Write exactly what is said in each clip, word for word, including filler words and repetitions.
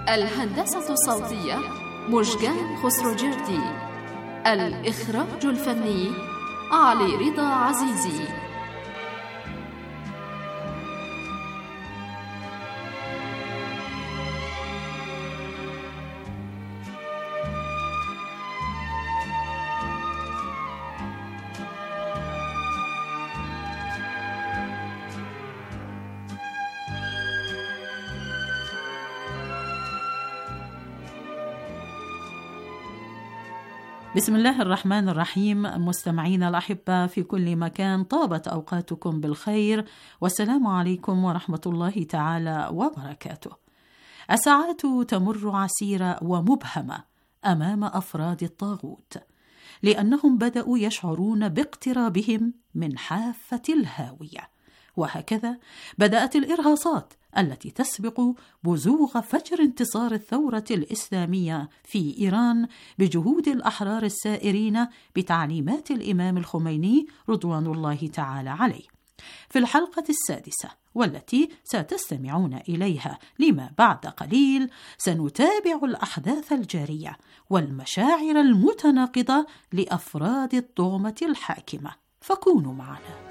الهندسة الصوتية مشجان خسروجردي. الإخراج الفني علي رضا عزيزي. بسم الله الرحمن الرحيم. مستمعينا الأحبة في كل مكان، طابت أوقاتكم بالخير، والسلام عليكم ورحمة الله تعالى وبركاته. الساعات تمر عسيرة ومبهمة أمام أفراد الطاغوت، لأنهم بدأوا يشعرون باقترابهم من حافة الهاوية، وهكذا بدأت الإرهاصات التي تسبق بزوغ فجر انتصار الثورة الإسلامية في إيران بجهود الأحرار السائرين بتعليمات الإمام الخميني رضوان الله تعالى عليه. في الحلقة السادسة والتي ستستمعون إليها لما بعد قليل، سنتابع الأحداث الجارية والمشاعر المتناقضة لأفراد الطغمة الحاكمة، فكونوا معنا.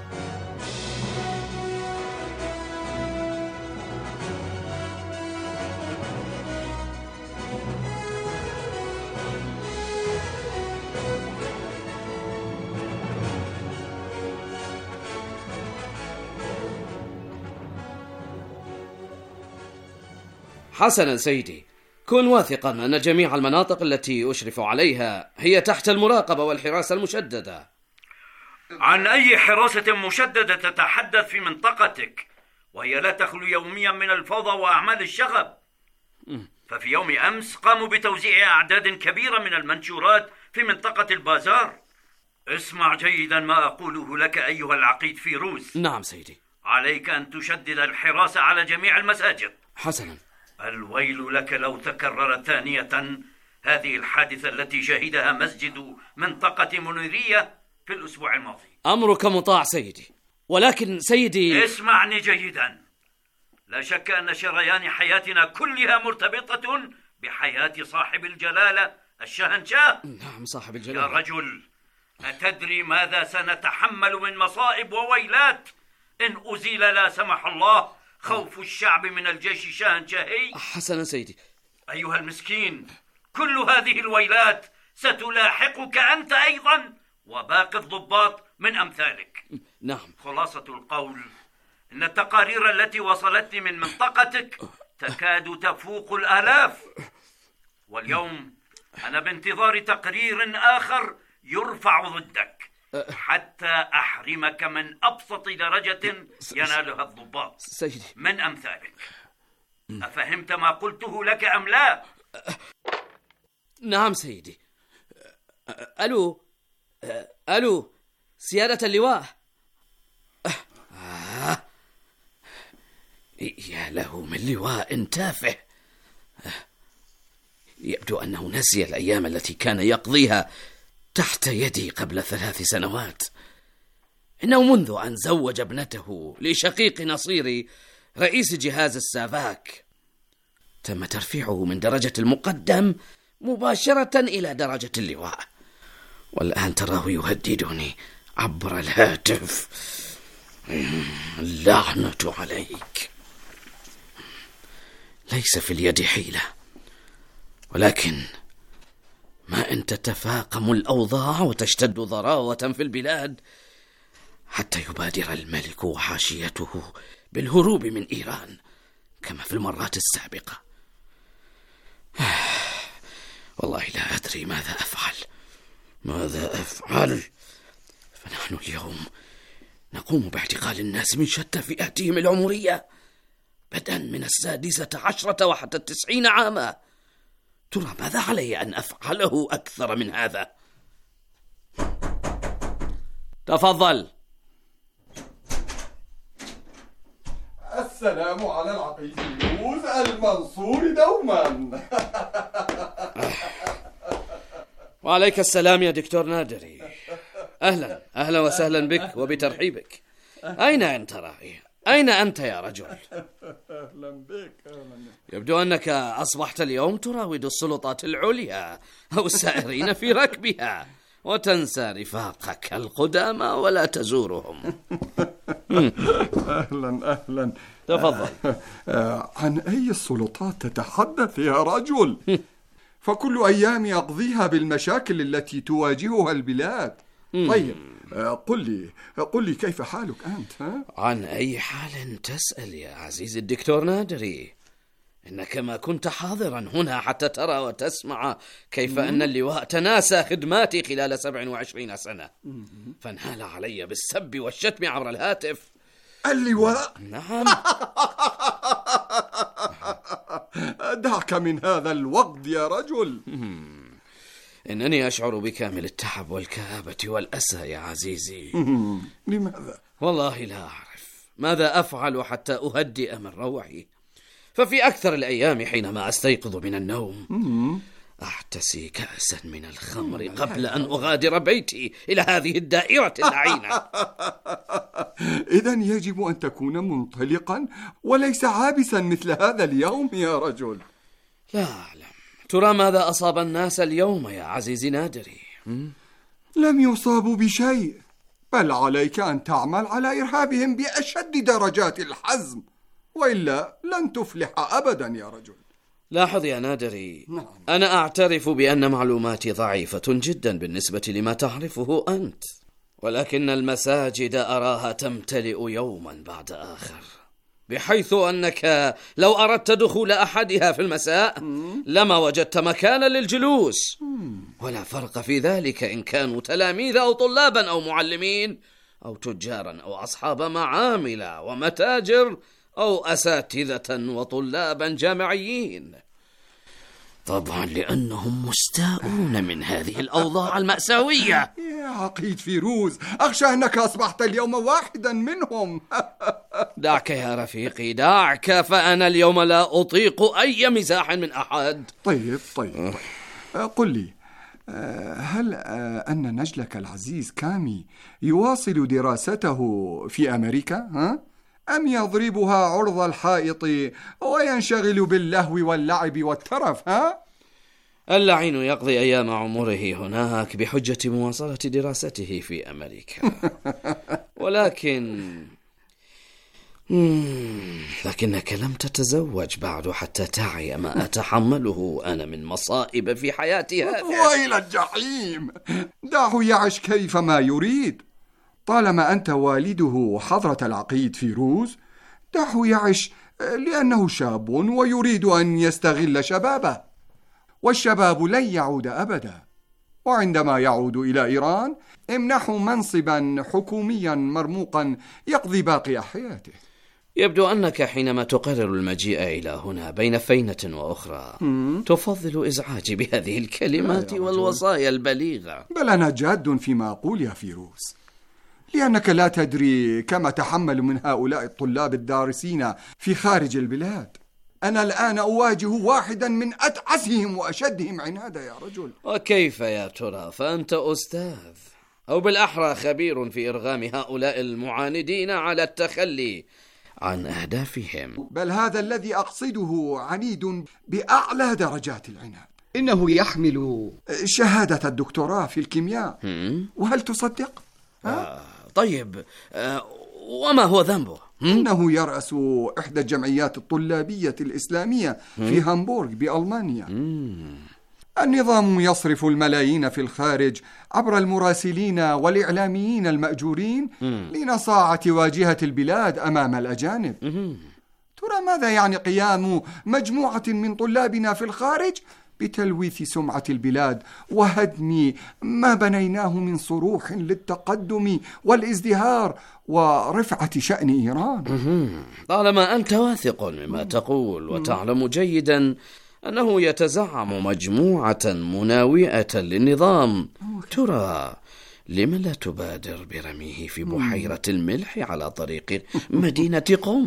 حسنا سيدي، كن واثقا أن جميع المناطق التي أشرف عليها هي تحت المراقبة والحراسة المشددة. عن أي حراسة مشددة تتحدث في منطقتك؟ وهي لا تخلو يوميا من الفوضى وأعمال الشغب. ففي يوم أمس قاموا بتوزيع أعداد كبيرة من المنشورات في منطقة البازار. اسمع جيدا ما أقوله لك أيها العقيد فيروز. نعم سيدي. عليك أن تشدد الحراسة على جميع المساجد. حسنا. الويل لك لو تكررت ثانية هذه الحادثة التي شهدها مسجد منطقة منيرية في الأسبوع الماضي. أمرك مطاع سيدي، ولكن سيدي اسمعني جيدا. لا شك أن شريان حياتنا كلها مرتبطة بحياة صاحب الجلالة الشاهنشاه. نعم صاحب الجلالة. يا رجل، أتدري ماذا سنتحمل من مصائب وويلات إن أزيل لا سمح الله خوف الشعب من الجيش الشاهنشاهي؟ حسنا سيدي. أيها المسكين، كل هذه الويلات ستلاحقك أنت أيضا وباقي الضباط من أمثالك. نعم. خلاصة القول إن التقارير التي وصلتني من منطقتك تكاد تفوق الآلاف، واليوم أنا بانتظار تقرير آخر يرفع ضدك حتى أحرمك من أبسط درجة ينالها الضباط سيدي من أمثالك. أفهمت ما قلته لك أم لا؟ نعم سيدي. ألو ألو سيادة اللواء. آه. يا له من لواء تافه، يبدو أنه نسي الأيام التي كان يقضيها تحت يدي قبل ثلاث سنوات. إنه منذ أن زوج ابنته لشقيق نصيري رئيس جهاز السافاك تم ترفيعه من درجة المقدم مباشرة إلى درجة اللواء، والآن تراه يهددني عبر الهاتف. اللعنة عليك. ليس في اليد حيلة، ولكن ما أن تتفاقم الأوضاع وتشتد ضراوة في البلاد حتى يبادر الملك وحاشيته بالهروب من إيران كما في المرات السابقة. والله لا أدري ماذا أفعل ماذا أفعل فنحن اليوم نقوم باعتقال الناس من شتى فئاتهم العمرية بدءا من السادسة عشرة وحتى التسعين عاما. ترى ماذا علي أن أفعله أكثر من هذا؟ تفضل. السلام على العقيد فيروز المنصور دوما. وعليك السلام يا دكتور نادري. أهلا أهلا وسهلا بك وبترحيبك. أين أنت راعي؟ أين أنت يا رجل؟ أهلا بك. أهلا. يبدو أنك أصبحت اليوم تراود السلطات العليا أو السائرين في ركبها، وتنسى رفاقك القدامى ولا تزورهم. أهلا أهلا. تفضل. عن أي السلطات تتحدث يا رجل؟ فكل أيامي أقضيها بالمشاكل التي تواجهها البلاد. طيب قل لي قل لي كيف حالك أنت؟ ها؟ عن أي حال تسأل يا عزيزي الدكتور نادري؟ إنك ما كنت حاضرا هنا حتى ترى وتسمع كيف أن اللواء تناسى خدماتي خلال سبع وعشرين سنة، فانهال علي بالسب والشتم عبر الهاتف. اللواء؟ نعم. دعك من هذا الوقت يا رجل. إنني أشعر بكامل التعب والكآبة والأسى يا عزيزي. لماذا؟ والله لا أعرف ماذا أفعل حتى أهدئ من روعي، ففي أكثر الأيام حينما أستيقظ من النوم أحتسي كأسا من الخمر قبل أن أغادر بيتي إلى هذه الدائرة اللعينة. إذن يجب أن تكون منطلقا وليس عابسا مثل هذا اليوم يا رجل. لا أعلم. ترى ماذا أصاب الناس اليوم يا عزيزي نادري؟ لم يصابوا بشيء، بل عليك أن تعمل على إرهابهم بأشد درجات الحزم، وإلا لن تفلح أبدا يا رجل. لاحظ يا نادري، نعم. أنا أعترف بأن معلوماتي ضعيفة جدا بالنسبة لما تعرفه أنت، ولكن المساجد أراها تمتلئ يوما بعد آخر، بحيث أنك لو أردت دخول أحدها في المساء لما وجدت مكانا للجلوس، ولا فرق في ذلك إن كانوا تلاميذ أو طلابا أو معلمين أو تجارا أو أصحاب معامل ومتاجر أو أساتذة وطلابا جامعيين، طبعا لأنهم مستاءون من هذه الأوضاع المأساوية. يا عقيد فيروز، أخشى أنك أصبحت اليوم واحدا منهم. دعك يا رفيقي، دعك، فأنا اليوم لا أطيق أي مزاح من أحد. طيب طيب, طيب. قل لي، هل أن نجلك العزيز كامي يواصل دراسته في أمريكا؟ ها؟ أم يضربها عرض الحائط وينشغل باللهو واللعب والترف؟ ها؟ اللعين يقضي أيام عمره هناك بحجة مواصلة دراسته في أمريكا. ولكن لكنك لم تتزوج بعد حتى تعي ما أتحمله أنا من مصائب في حياتي هذه. وإلى الجحيم، دعه يعش كيفما يريد. طالما أنت والده حضرة العقيد فيروز، دعه يعش لأنه شاب ويريد أن يستغل شبابه، والشباب لن يعود أبدا. وعندما يعود إلى إيران امنحه منصبا حكوميا مرموقا يقضي باقي حياته. يبدو أنك حينما تقرر المجيء إلى هنا بين فينة وأخرى م? تفضل إزعاجي بهذه الكلمات والوصايا البليغة. بل أنا جاد فيما أقول يا فيروز، لأنك لا تدري كما تحمل من هؤلاء الطلاب الدارسين في خارج البلاد. أنا الآن أواجه واحدا من أتعسهم وأشدهم عنادا يا رجل. وكيف يا ترى؟ فأنت أستاذ، أو بالأحرى خبير في إرغام هؤلاء المعاندين على التخلي عن أهدافهم. بل هذا الذي أقصده عنيد بأعلى درجات العناد. إنه يحمل شهادة الدكتوراه في الكيمياء. وهل تصدق؟ آه طيب، آه وما هو ذنبه؟ إنه يرأس إحدى الجمعيات الطلابية الإسلامية في هامبورغ بألمانيا. مم. النظام يصرف الملايين في الخارج عبر المراسلين والإعلاميين المأجورين مم. لنصاعة واجهة البلاد أمام الأجانب. مم. ترى ماذا يعني قيام مجموعة من طلابنا في الخارج بتلويث سمعة البلاد وهدم ما بنيناه من صروح للتقدم والازدهار ورفعة شأن إيران؟ طالما أنت واثق مما تقول وتعلم جيدا أنه يتزعم مجموعة مناوئة للنظام، ترى لما لا تبادر برميه في بحيرة الملح على طريق مدينة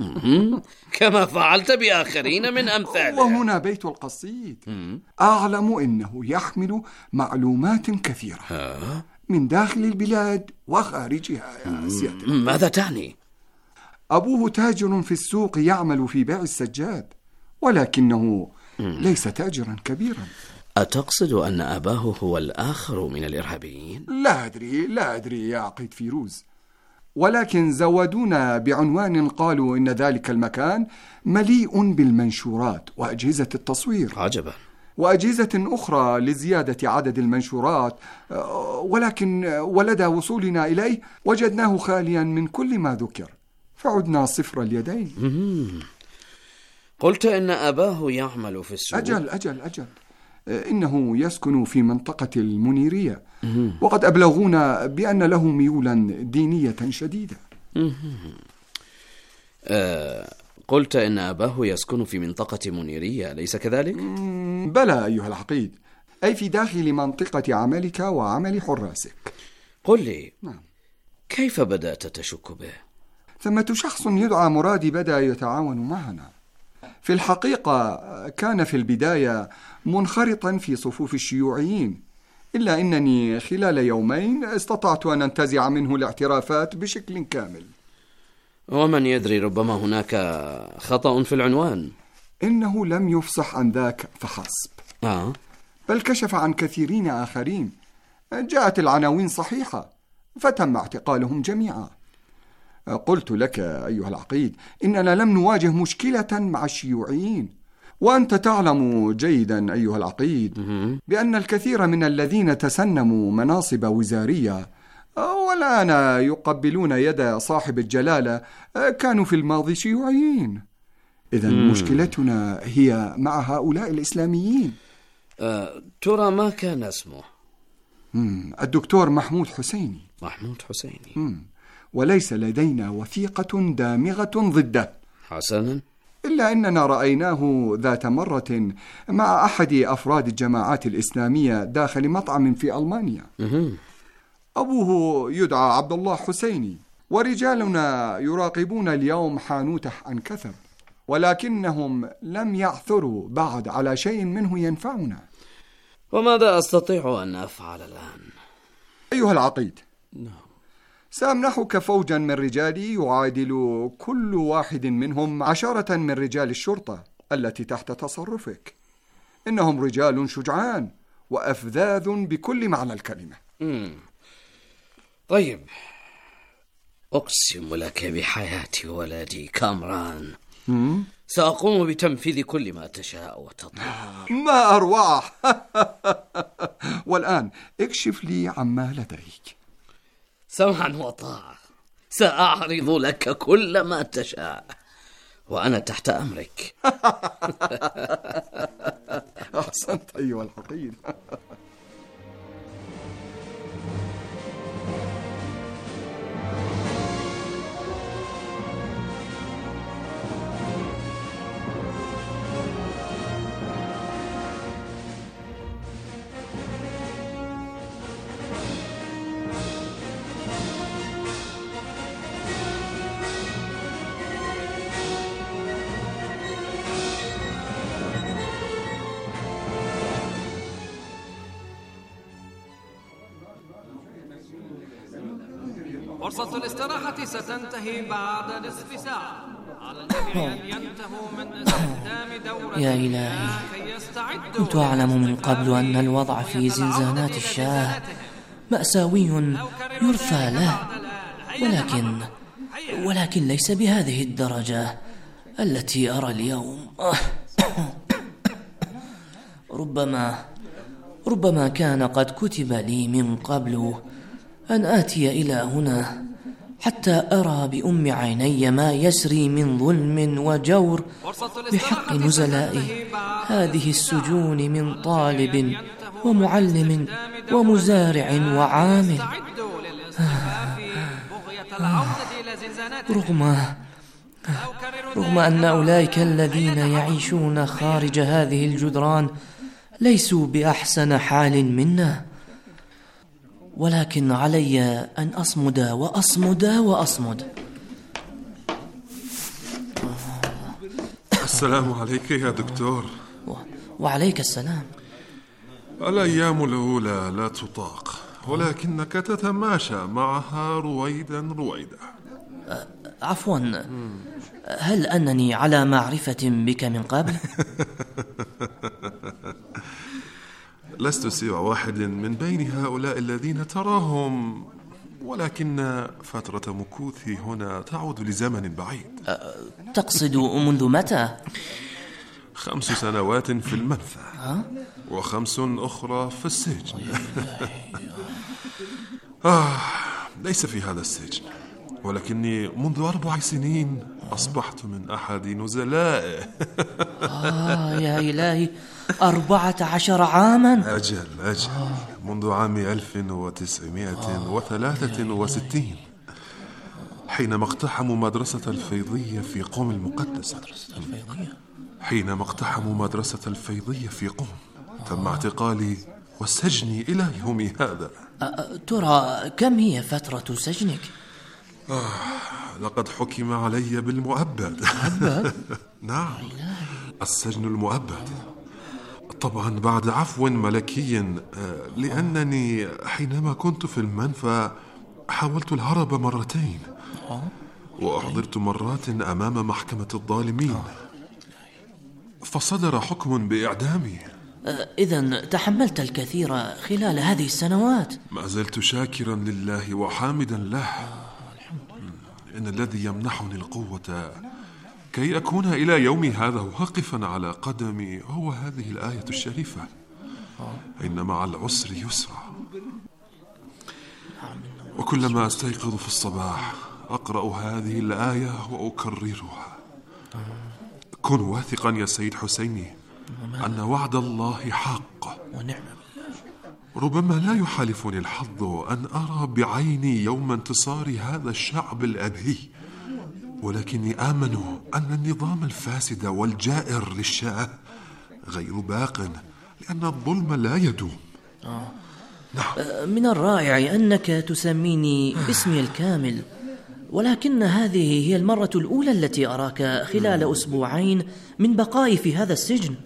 قم كما فعلت بآخرين من أمثاله؟ وهنا بيت القصيد. أعلم أنه يحمل معلومات كثيرة من داخل البلاد وخارجها يا سيادة. ماذا تعني؟ أبوه تاجر في السوق يعمل في بيع السجاد، ولكنه ليس تاجرا كبيرا. أتقصد أن أباه هو الآخر من الإرهابيين؟ لا أدري لا أدري يا عقيد فيروز، ولكن زودونا بعنوان قالوا إن ذلك المكان مليء بالمنشورات وأجهزة التصوير. عجبا. وأجهزة أخرى لزيادة عدد المنشورات، ولكن ولدى وصولنا إليه وجدناه خاليا من كل ما ذكر، فعدنا صفر اليدين. قلت إن أباه يعمل في السوق. أجل أجل أجل إنه يسكن في منطقة المنيرية، وقد أبلغونا بأن له ميولا دينية شديدة. أه قلت إن أباه يسكن في منطقة منيرية، أليس كذلك؟ بلى أيها العقيد، أي في داخل منطقة عملك وعمل حراسك. قل لي، نعم. كيف بدأت تشك به؟ ثمة شخص يدعى مرادي بدأ يتعاون معنا. في الحقيقة كان في البداية منخرطا في صفوف الشيوعيين، إلا أنني خلال يومين استطعت أن أنتزع منه الاعترافات بشكل كامل. ومن يدري، ربما هناك خطأ في العنوان. إنه لم يفصح عن ذاك فحسب، آه. بل كشف عن كثيرين آخرين. جاءت العناوين صحيحة فتم اعتقالهم جميعا. قلت لك أيها العقيد إننا لم نواجه مشكلة مع الشيوعيين، وأنت تعلم جيدا أيها العقيد بأن الكثير من الذين تسنموا مناصب وزارية والآن يقبلون يد صاحب الجلالة كانوا في الماضي شيوعيين. إذن مشكلتنا هي مع هؤلاء الإسلاميين. أه، ترى ما كان اسمه؟ الدكتور محمود حسيني. محمود حسيني. مم. وليس لدينا وثيقة دامغة ضده. حسنا. إلا أننا رأيناه ذات مرة مع أحد أفراد الجماعات الإسلامية داخل مطعم في ألمانيا. أبوه يدعى عبد الله حسيني، ورجالنا يراقبون اليوم حانوته عن كثب، ولكنهم لم يعثروا بعد على شيء منه ينفعنا. وماذا أستطيع أن أفعل الآن؟ أيها العقيد، نعم. سأمنحك فوجا من رجالي يعادل كل واحد منهم عشرة من رجال الشرطة التي تحت تصرفك. إنهم رجال شجعان وأفذاذ بكل معنى الكلمة. مم. طيب، أقسم لك بحياة ولدي كامران مم؟ سأقوم بتنفيذ كل ما تشاء وتطلب. ما أروع. والآن اكشف لي عما لديك. سمعا وطاعة، سأعرض لك كل ما تشاء وأنا تحت أمرك. أحسنت أيها الحقير. فرصة الاستراحة ستنتهي بعد نصف ساعة. على الجميع أن ينتهوا من استخدام دورة. يا إلهي، كنت أعلم من قبل أن الوضع في زنزانات الشاه مأساوي يرثى له، ولكن ولكن ليس بهذه الدرجة التي أرى اليوم. ربما ربما كان قد كتب لي من قبل أن آتي إلى هنا حتى أرى بأم عيني ما يسري من ظلم وجور بحق نزلاء هذه السجون من طالب ومعلم ومزارع وعامل. رغم رغم أن أولئك الذين يعيشون خارج هذه الجدران ليسوا بأحسن حال منا، ولكن علي أن أصمد وأصمد وأصمد. السلام عليك يا دكتور. وعليك السلام. الأيام الأولى لا تطاق، ولكنك تتماشى معها رويدا رويدا. عفوا، هل أنني على معرفة بك من قبل؟ لست سوى واحد من بين هؤلاء الذين تراهم، ولكن فترة مكوثي هنا تعود لزمن بعيد. تقصد منذ متى؟ خمس سنوات في المنفى وخمس أخرى في السجن. آه ليس في هذا السجن، ولكني منذ أربع سنين أصبحت من أحد نزلائه. آه يا إلهي، أربعة عشر عاما. أجل أجل منذ عام ألف وتسعمائة وثلاثة وستين، حينما اقتحموا مدرسة الفيضية في قوم المقدسة. حينما اقتحموا مدرسة الفيضية في قوم تم اعتقالي وسجني إلى يومي هذا. أه ترى كم هي فترة سجنك؟ آه لقد حكم علي بالمؤبد. نعم، السجن المؤبد، طبعا بعد عفو ملكي، لأنني حينما كنت في المنفى حاولت الهرب مرتين وأحضرت مرات أمام محكمة الظالمين فصدر حكم بإعدامي. إذن تحملت الكثير خلال هذه السنوات. ما زلت شاكرا لله وحامدا له، إن الذي يمنحني القوة كي أكون إلى يومي هذا واقفا على قدمي هو هذه الآية الشريفة: إن مع العسر يسرا. وكلما أستيقظ في الصباح أقرأ هذه الآية وأكررها: كن واثقا يا سيد حسيني أن وعد الله حق، ربما لا يحالفني الحظ أن أرى بعيني يوم انتصار هذا الشعب الأبهي، ولكني آمن أن النظام الفاسد والجائر للشاه غير باق، لأن الظلم لا يدوم. آه. نعم. من الرائع أنك تسميني باسمي الكامل، ولكن هذه هي المرة الأولى التي أراك خلال أسبوعين من بقائي في هذا السجن.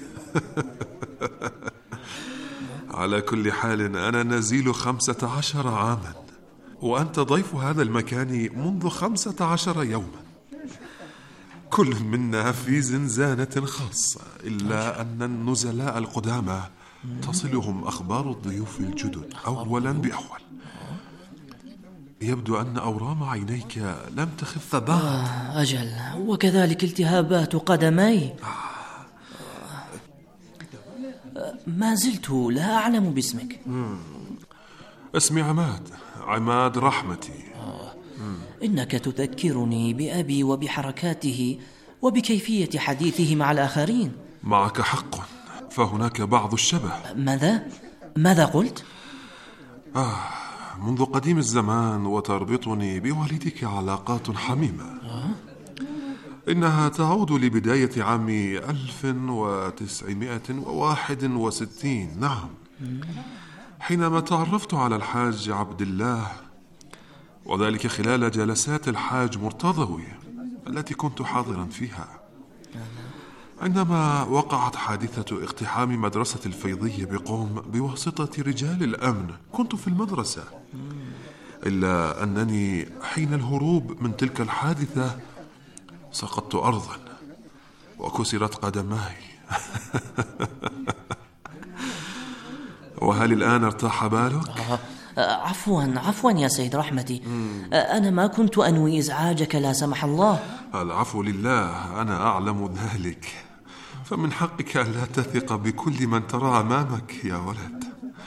على كل حال أنا نزيل خمسة عشر عاما، وأنت ضيف هذا المكان منذ خمسة عشر يوما. كل منا في زنزانة خاصة، إلا أن النزلاء القدامى تصلهم أخبار الضيوف الجدد أولا بأول. يبدو أن أورام عينيك لم تخف بعد. آه أجل، وكذلك التهابات قدمي. ما زلت لا أعلم باسمك. اسمي عماد، عماد رحمتي. آه. إنك تذكرني بأبي وبحركاته وبكيفية حديثه مع الآخرين. معك حق، فهناك بعض الشبه. ماذا؟ ماذا قلت؟ آه منذ قديم الزمان وتربطني بوالدك علاقات حميمة. آه؟ إنها تعود لبداية عام ألف وتسعمائة وواحد وستين. نعم، حينما تعرفت على الحاج عبد الله، وذلك خلال جلسات الحاج مرتضوي التي كنت حاضرا فيها. عندما وقعت حادثة اقتحام مدرسة الفيضية بقوم بواسطة رجال الأمن كنت في المدرسة، إلا أنني حين الهروب من تلك الحادثة سقطت أرضا وكسرت قدماي. وهل الآن ارتاح بالك؟ عفوا عفوا يا سيد رحمتي، أنا ما كنت أنوي إزعاجك لا سمح الله. العفو لله، أنا أعلم ذلك، فمن حقك أن لا تثق بكل من ترى أمامك يا ولد.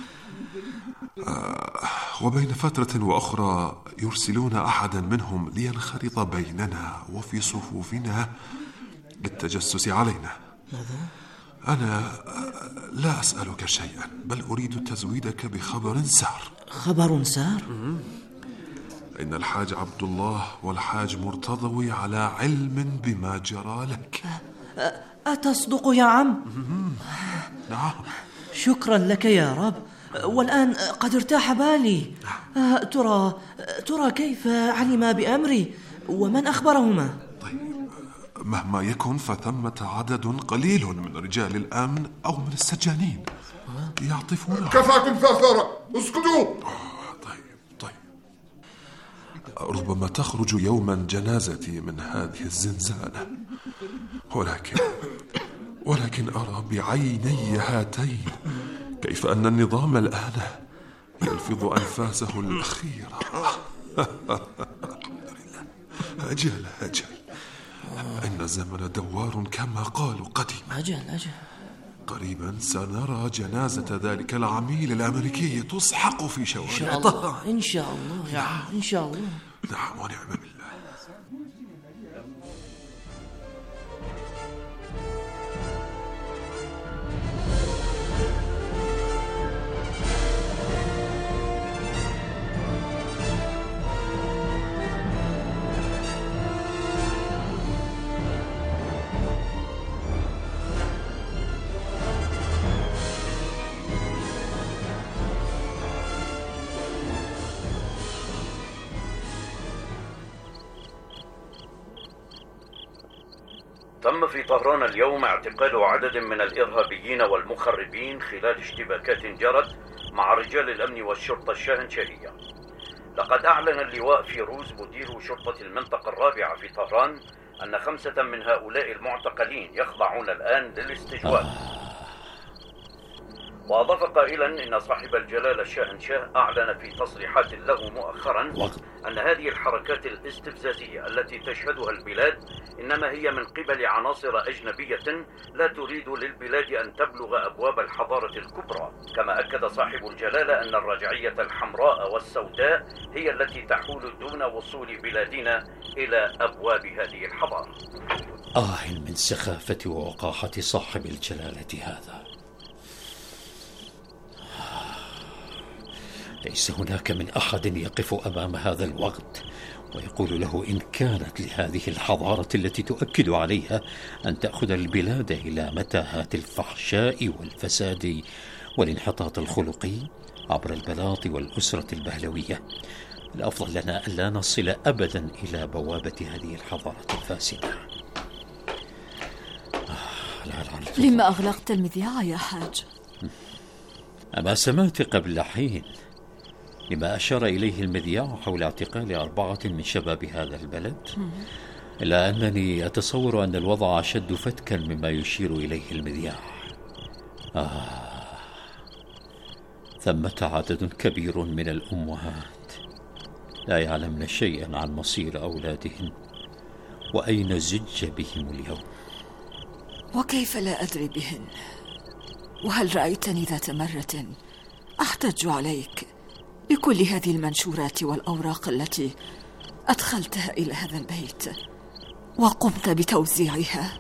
آه وبين فترة وأخرى يرسلون أحدا منهم لينخرط بيننا وفي صفوفنا للتجسس علينا. أنا لا أسألك شيئا، بل أريد تزويدك بخبر سار. خبر سار؟ إن الحاج عبد الله والحاج مرتضوي على علم بما جرى لك. أتصدق يا عم؟ نعم. شكرا لك يا رب، والآن قد ارتاح بالي. ترى ترى كيف علم بأمري ومن أخبرهما؟ طيب، مهما يكن فثمة عدد قليل من رجال الأمن أو من السجانين يعطفون. كفاكم ثرثرة، اسكتوا. طيب طيب ربما تخرج يوما جنازتي من هذه الزنزانة، ولكن ولكن أرى بعيني هاتين كيف أن النظام الآن يلفظ أنفاسه الأخيرة. أجل أجل، إن الزمن دوار كما قالوا قديما. أجل أجل، قريبا سنرى جنازة ذلك العميل الأمريكي تسحق في شوارع طهران. إن شاء الله يا عم، إن شاء الله. نعم ونعم بالله. تم في طهران اليوم اعتقال عدد من الإرهابيين والمخربين خلال اشتباكات جرت مع رجال الأمن والشرطة الشاهنشاهية. لقد أعلن اللواء فيروز مدير شرطة المنطقة الرابعة في طهران أن خمسة من هؤلاء المعتقلين يخضعون الآن للاستجواب. وأضاف قائلا إن صاحب الجلالة الشاهنشاه أعلن في تصريحات له مؤخرا أن هذه الحركات الاستفزازية التي تشهدها البلاد إنما هي من قبل عناصر أجنبية لا تريد للبلاد أن تبلغ أبواب الحضارة الكبرى. كما أكد صاحب الجلالة أن الرجعية الحمراء والسوداء هي التي تحول دون وصول بلادنا إلى أبواب هذه الحضارة. آه من سخافة ووقاحة صاحب الجلالة هذا. ليس هناك من أحد يقف أمام هذا الوقت ويقول له إن كانت لهذه الحضارة التي تؤكد عليها أن تأخذ البلاد إلى متاهات الفحشاء والفساد والانحطاط الخلقي عبر البلاط والأسرة البهلوية، الأفضل لنا ألا نصل أبدا إلى بوابة هذه الحضارة الفاسدة. آه لا لا لما أغلقت المذياع يا حاج؟ أما سمعت قبل حين لما أشار إليه المذياع حول اعتقال أربعة من شباب هذا البلد، إلا أنني أتصور أن الوضع أشد فتكا مما يشير إليه المذياع. آه ثمة عدد كبير من الأمهات لا يعلمن شيئا عن مصير أولادهن وأين زج بهم اليوم. وكيف لا أدري بهن؟ وهل رأيتني ذات مرة أحتج عليك بكل هذه المنشورات والأوراق التي أدخلتها إلى هذا البيت وقمت بتوزيعها؟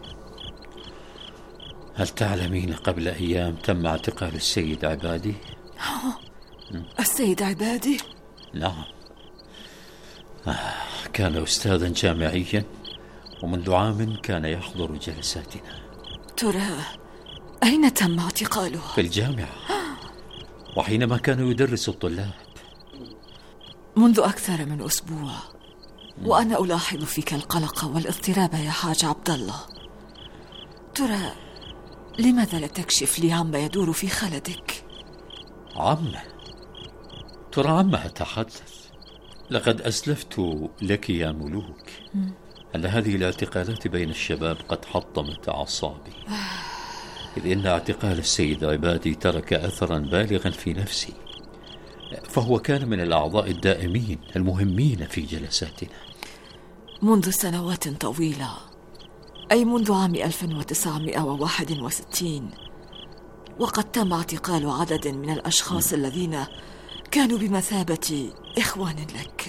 هل تعلمين قبل أيام تم اعتقال السيد عبادي؟ السيد عبادي؟ نعم، آه كان أستاذا جامعيا ومنذ عام كان يحضر جلساتنا. ترى أين تم اعتقاله؟ في الجامعة، وحينما كان يدرس الطلاب. منذ أكثر من أسبوع وأنا ألاحظ فيك القلق والاضطراب يا حاج عبد الله. ترى لماذا لا تكشف لي عما يدور في خلدك؟ عمه؟ ترى عمه تحدث. لقد أسلفت لك يا ملوك أن هذه الاعتقالات بين الشباب قد حطمت أعصابي، إذ إن اعتقال السيد عبادي ترك أثرا بالغا في نفسي، فهو كان من الأعضاء الدائمين المهمين في جلساتنا منذ سنوات طويلة، أي منذ عام ألف وتسعمائة وواحد وستين، وقد تم اعتقال عدد من الأشخاص م. الذين كانوا بمثابة إخوان لك.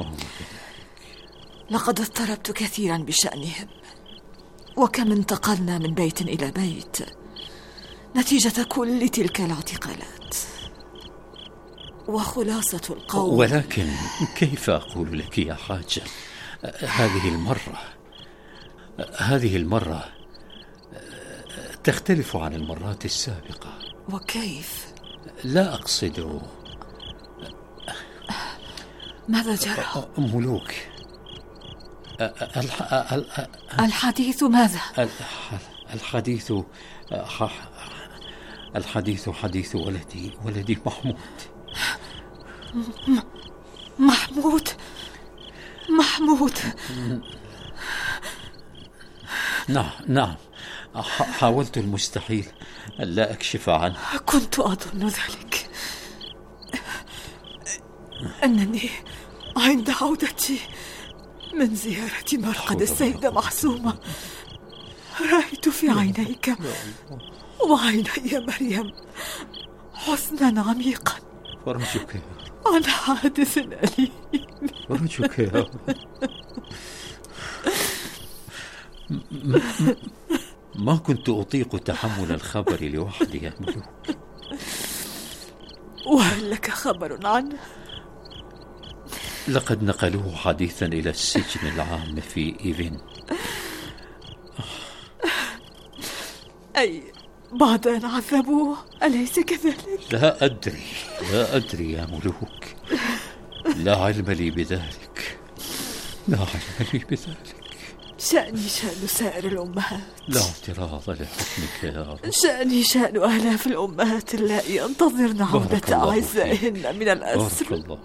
لقد اضطربت كثيرا بشأنهم، وكم انتقلنا من بيت إلى بيت نتيجة كل تلك الاعتقالات. وخلاصة القول، ولكن كيف أقول لك يا حاجة، هذه المرة هذه المرة تختلف عن المرات السابقة. وكيف؟ لا أقصد. ماذا جرى؟ ملوك، الحديث ماذا؟ الحديث الحديث حديث ولدي ولدي محمود. محمود؟ محمود. نعم نعم، حاولت المستحيل ألا أكشف عنه. كنت أظن ذلك، أنني عند عودتي من زيارة مرقد السيدة معصومة رأيت في عينيك وعيني مريم حزنا عميقا. فرجك يا عن حادث أليم. فرجك يا ما كنت أطيق تحمل الخبر لوحدي يا ملوك. وهل لك خبر عنه؟ لقد نقلوه حديثا إلى السجن العام في إيفين. أي بعد أن عذبوه، أليس كذلك؟ لا أدري لا أدري يا ملوك، لا علم لي بذلك، لا علم لي بذلك. شأني شأن سائر الأمهات. لا اعتراض لحكمك يا رب. شأني شأن آلاف الأمهات اللائي ينتظرن عودة أعزائهن من الأسر. بارك الله.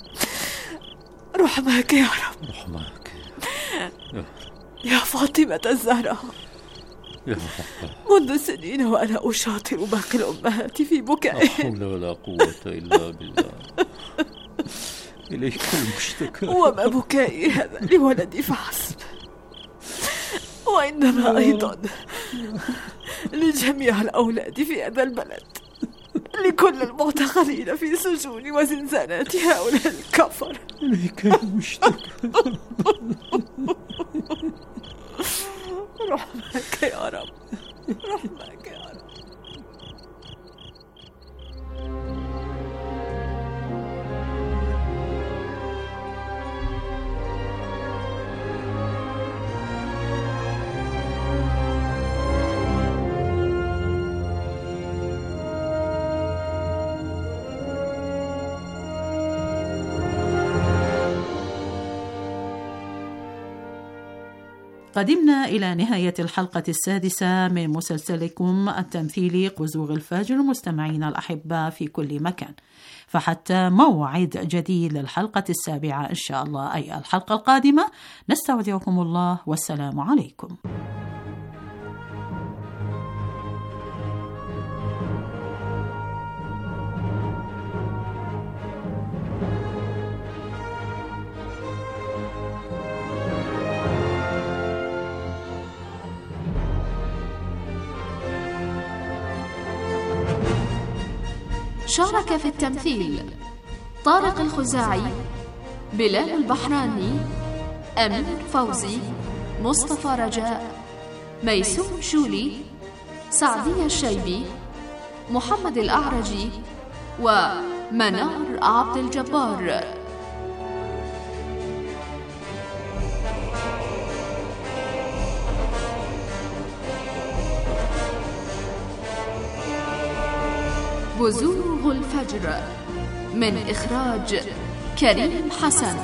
رحمك يا رب. رحمك يا, يا فاطمة الزهراء. يا رب. منذ سنين وأنا أشاطر باقي الأمهات في بكائهم. لا حول ولا قوة إلا بالله. إليك المشتكى. وما بكائي هذا لولدي فحسب، وإنما أيضا لجميع الأولاد في هذا البلد، لكل المعتقلين في سجون وزنزانات هؤلاء الكفر. إليك المشتكى. رحمك يا رب، رحمك يا رب. قدمنا إلى نهاية الحلقة السادسة من مسلسلكم التمثيلي قزوغ الفجر مستمعين الأحباء في كل مكان، فحتى موعد جديد للحلقة السابعة إن شاء الله، أي الحلقة القادمة، نستودعكم الله والسلام عليكم. شارك في التمثيل طارق الخزاعي، بلال البحراني، أمير فوزي، مصطفى رجاء، ميسون شولي، سعدية الشيبي، محمد الأعرجي، ومنار عبد الجبار. بزوغ الفجر من إخراج كريم حسن.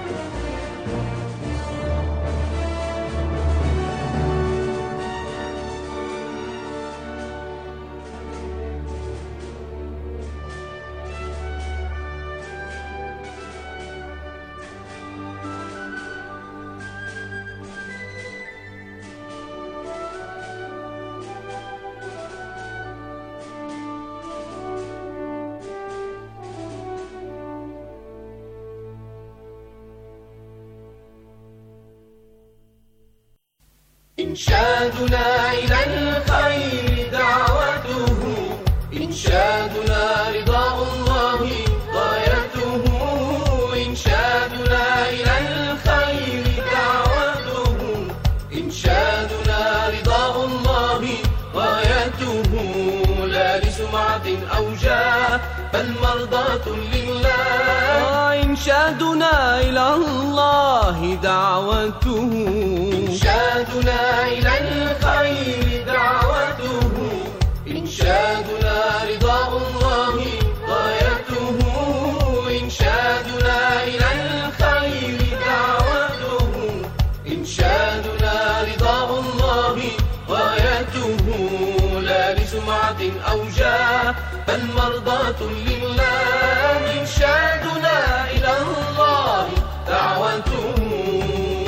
إنشادنا إلى الخير دعوته، إنشادنا رضاء الله غايته، إنشادنا إلى الخير دعوته، إنشادنا رضاء الله غايته، لا لسمعة أو جاه بل مرضاة لله. إنشادنا إلى الله دعوته، إنشادنا إلى الخير دعوته، إنشادنا رضاء الله غايته، إنشادنا إلى الخير دعوته، إنشادنا رضاء الله غايته، لا لسمعة أو جاه بل مرضاة لله. إنشادنا إلى الله دعوته.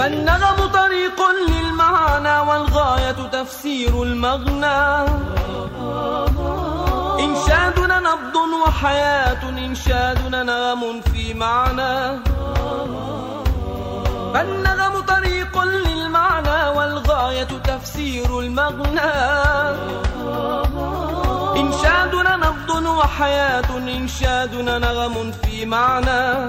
فالنغم طريق للمعنى والغاية تفسير المغنى. إنشادنا نبض وحياة، إنشادنا نغم في معنى. فالنغم طريق للمعنى والغاية تفسير المغنى. إنشادنا نبض وحياة، إنشادنا نغم في معنى.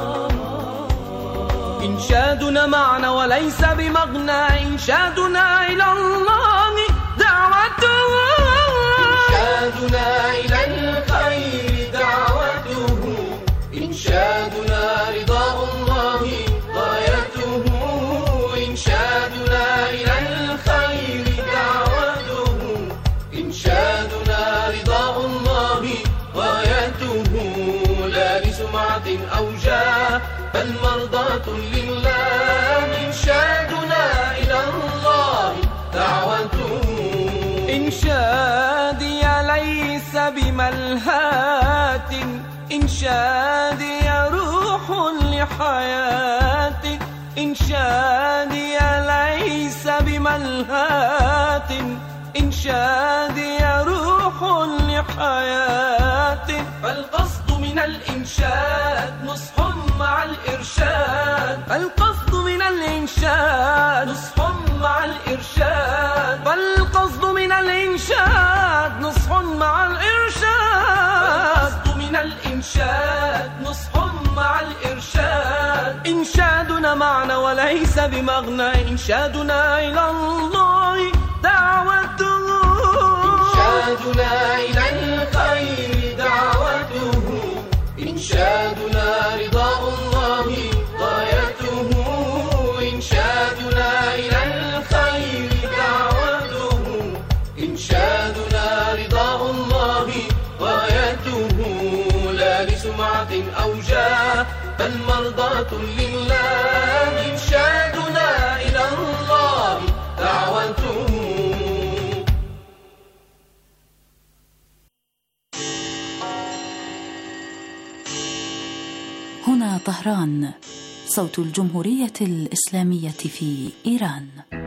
إنشادنا معنى وليس بمغنى، إنشادنا إلى الله دعوته. إنشادنا إلى الخير دعوته، إنشادنا رضا الله غايته. إنشادنا إلى الخير دعوته، إنشادنا رضا الله غايته. لا لسمعة أو جاه بل مرضاة لله، إنشادنا إلى الله دعوته. إنشادي ليس بملهات، إنشادي روح لحياة. إنشادي ليس بملهات، إنشادي روح لحياة. فالقصد من الإنشاد نصح مع الإرشاد. القصد من الإنشاد نصح مع الإرشاد. فالقصد من الإنشاد نصح مع الإرشاد. القصد من الإنشاد نصح مع الإرشاد. إنشادنا معنى وليس بمغنى، إنشادنا إلى الله دعوته. إنشادنا إلى الخير دعوته، إنشادنا رضا الله غايته. إنشادنا إلى الخير دعوته، إنشادنا رضا الله غايته. لا لسمعة أو جاه بل مرضاة لله، إنشادنا إلى الله دعوته. هنا طهران، صوت الجمهورية الإسلامية في إيران.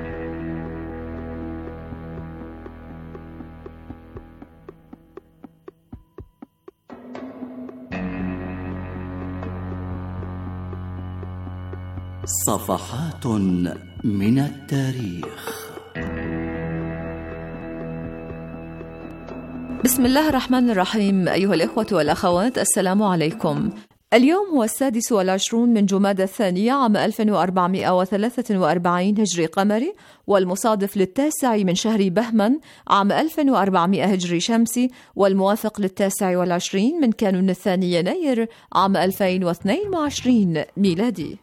صفحات من التاريخ. بسم الله الرحمن الرحيم. أيها الإخوة والأخوات، السلام عليكم. اليوم هو السادس والعشرون من جمادى الثانية عام ألف وأربعمائة وثلاثة وأربعين هجري قمري، والمصادف للتاسع من شهر بهمن عام ألف وأربعمائة هجري شمسي، والموافق للتاسع والعشرين من كانون الثاني يناير عام ألفين واثنين وعشرين ميلادي.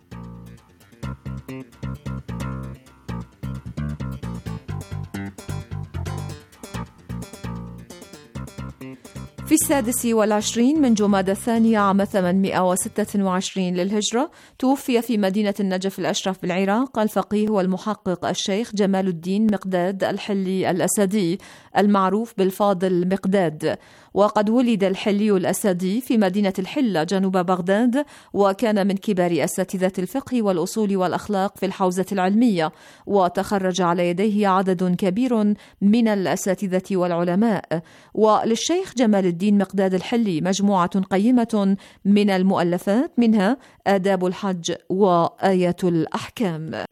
في السادس والعشرين من جمادى الثانية عام ثمانمائة وستة وعشرين للهجرة توفي في مدينة النجف الأشرف بالعراق الفقيه والمحقق الشيخ جمال الدين مقداد الحلي الأسدي المعروف بالفاضل مقداد. وقد ولد الحلي الأسدي في مدينة الحلة جنوب بغداد، وكان من كبار أساتذة الفقه والأصول والأخلاق في الحوزة العلمية، وتخرج على يديه عدد كبير من الأساتذة والعلماء. وللشيخ جمال الدين مقداد الحلي مجموعة قيمة من المؤلفات، منها آداب الحج وآية الأحكام.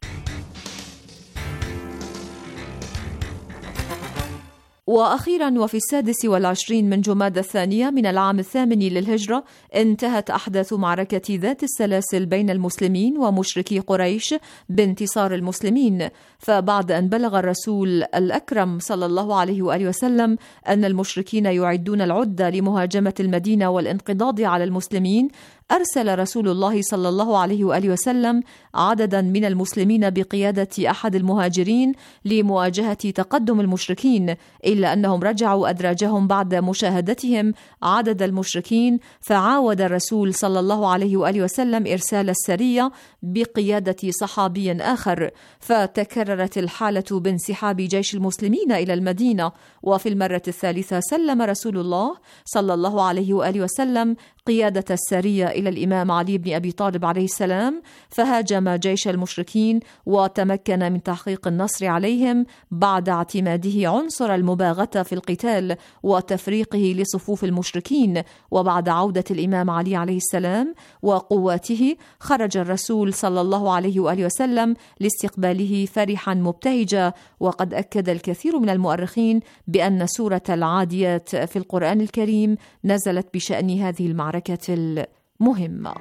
وأخيرا وفي السادس والعشرين من جمادى الثانية من العام الثامن للهجرة انتهت أحداث معركة ذات السلاسل بين المسلمين ومشركي قريش بانتصار المسلمين. فبعد أن بلغ الرسول الأكرم صلى الله عليه وآله وسلم أن المشركين يعدون العدة لمهاجمة المدينة والانقضاض على المسلمين، أرسل رسول الله صلى الله عليه وآله وسلم عددا من المسلمين بقيادة أحد المهاجرين لمواجهة تقدم المشركين، إلا أنهم رجعوا أدراجهم بعد مشاهدتهم عدد المشركين، فعاود الرسول صلى الله عليه وآله وسلم إرسال السرية بقيادة صحابي آخر، فتكررت الحالة بانسحاب جيش المسلمين إلى المدينة. وفي المرة الثالثة سلم رسول الله صلى الله عليه وآله وسلم قيادة السرية إلى الإمام علي بن أبي طالب عليه السلام، فهاجم جيش المشركين وتمكن من تحقيق النصر عليهم بعد اعتماده عنصر المباغتة في القتال وتفريقه لصفوف المشركين. وبعد عودة الإمام علي عليه السلام وقواته، خرج الرسول صلى الله عليه وآله وسلم لاستقباله فرحا مبتهجا. وقد أكد الكثير من المؤرخين بأن سورة العاديات في القرآن الكريم نزلت بشأن هذه المعركة المهمة.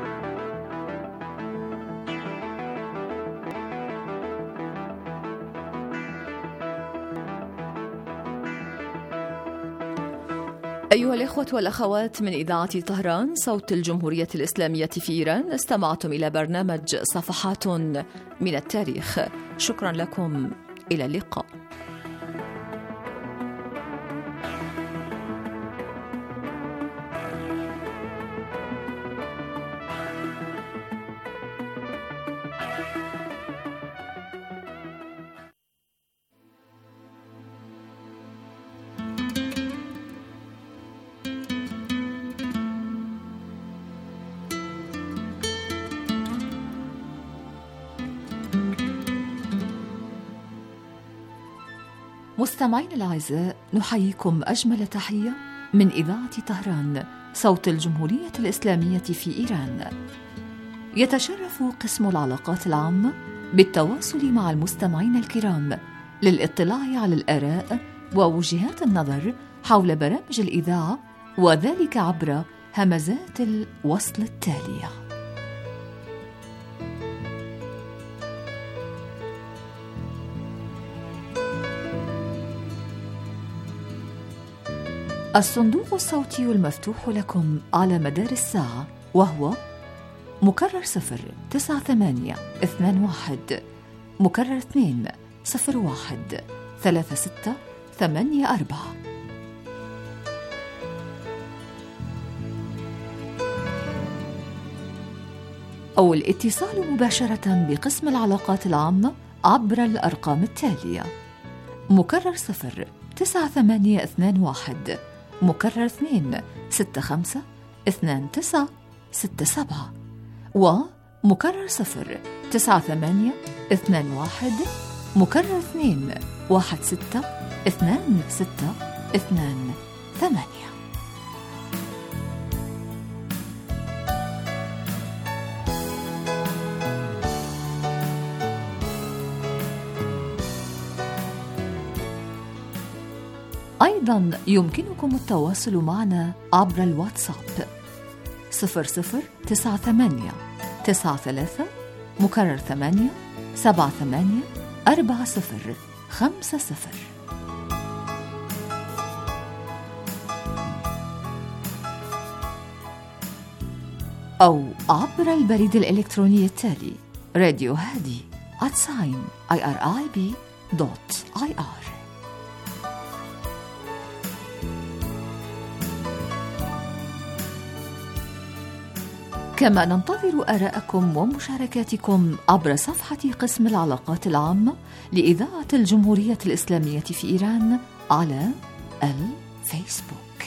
أيها الإخوة والأخوات من إذاعة طهران صوت الجمهورية الإسلامية في إيران، استمعتم إلى برنامج صفحات من التاريخ. شكرا لكم، إلى اللقاء. مستمعين الأعزاء، نحييكم أجمل تحية من إذاعة طهران صوت الجمهورية الإسلامية في إيران. يتشرف قسم العلاقات العامة بالتواصل مع المستمعين الكرام للاطلاع على الآراء ووجهات النظر حول برامج الإذاعة، وذلك عبر همزات الوصل التالية. الصندوق الصوتي المفتوح لكم على مدار الساعة، وهو مكرر صفر تسعة ثمانية اثنان واحد، مكرر اثنين صفر واحد ثلاثة ستة ثمانية أربعة. أو الاتصال مباشرة بقسم العلاقات العامة عبر الأرقام التالية: مكرر صفر تسعة ثمانية اثنان واحد، مكرر اثنين ستة خمسة اثنان تسعة ستة سبعة، ومكرر صفر تسعة ثمانية اثنان واحد، مكرر اثنين واحد ستة اثنان ستة اثنان ثمانية. أيضا يمكنكم التواصل معنا عبر الواتساب صفر صفر تسعة ثمانية تسعة ثلاثة مكرر ثمانية سبعة ثمانية أربعة صفر خمسة صفر، أو عبر البريد الإلكتروني التالي راديو هادي آت ساين آي آر آي بي دوت آي آر. كما ننتظر آراءكم ومشاركاتكم عبر صفحة قسم العلاقات العامة لإذاعة الجمهورية الإسلامية في إيران على الفيسبوك.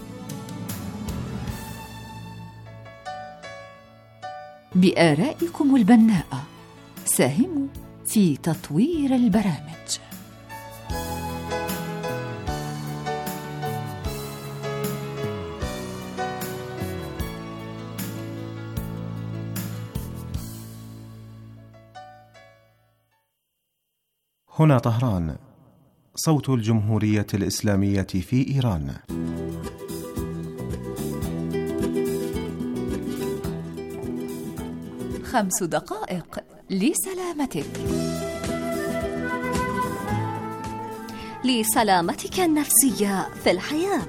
بآرائكم البناءة ساهموا في تطوير البرامج. هنا طهران صوت الجمهورية الإسلامية في إيران. خمس دقائق لسلامتك. لسلامتك النفسية في الحياة.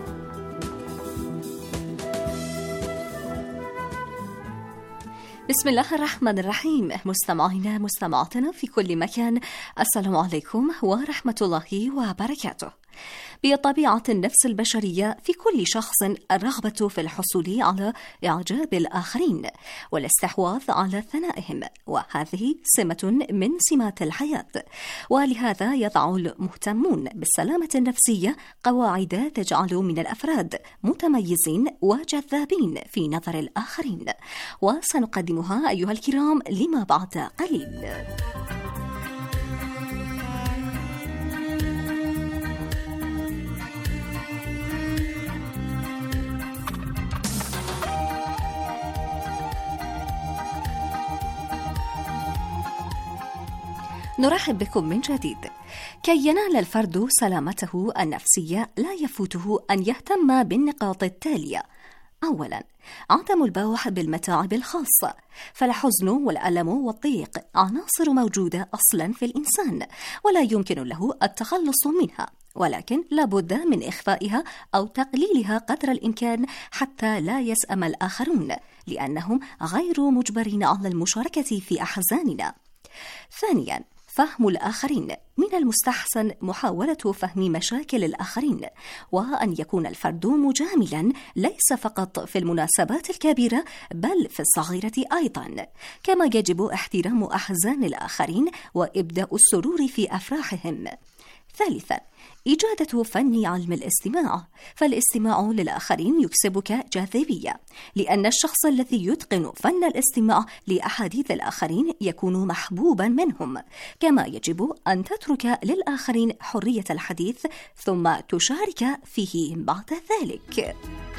بسم الله الرحمن الرحيم. مستمعينا مستمعاتنا في كل مكان، السلام عليكم ورحمة الله وبركاته. بطبيعة النفس البشرية في كل شخص الرغبة في الحصول على إعجاب الآخرين والاستحواذ على ثنائهم، وهذه سمة من سمات الحياة. ولهذا يضع المهتمون بالسلامة النفسية قواعد تجعل من الأفراد متميزين وجذابين في نظر الآخرين، وسنقدمها أيها الكرام لما بعد قليل. نرحب بكم من جديد. كي ينال الفرد سلامته النفسية لا يفوته أن يهتم بالنقاط التالية. أولاً، عدم البوح بالمتاعب الخاصة، فالحزن والألم والضيق عناصر موجودة أصلاً في الإنسان ولا يمكن له التخلص منها، ولكن لابد من إخفائها أو تقليلها قدر الإمكان حتى لا يسأم الآخرون، لأنهم غير مجبرين على المشاركة في أحزاننا. ثانياً، فهم الآخرين. من المستحسن محاولة فهم مشاكل الآخرين، وأن يكون الفرد مجاملا ليس فقط في المناسبات الكبيرة بل في الصغيرة أيضا، كما يجب احترام أحزان الآخرين وإبداء السرور في أفراحهم. ثالثا، إجادة فن علم الاستماع، فالاستماع للآخرين يكسبك جاذبية، لأن الشخص الذي يتقن فن الاستماع لأحاديث الآخرين يكون محبوبا منهم، كما يجب أن تترك للآخرين حرية الحديث ثم تشارك فيه بعد ذلك.